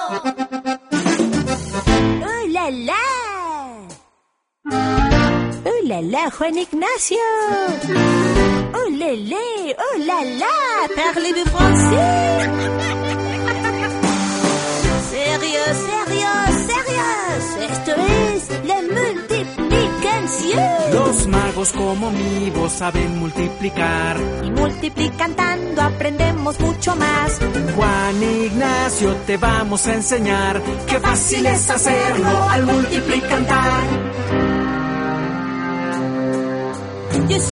¡Oh, la, la! ¡Oh, la, la, Juan Ignacio! ¡Oh, lélé! ¡Oh, la, la! Parlez-vous français? ¡Sérieux, sérieux, sérieux! Esto es la multiplicación. Los magos como mi voz saben multiplicar. Y multiplicando aprendemos mucho más. Juan Ignacio, te vamos a enseñar qué fácil es hacerlo al multiplicar.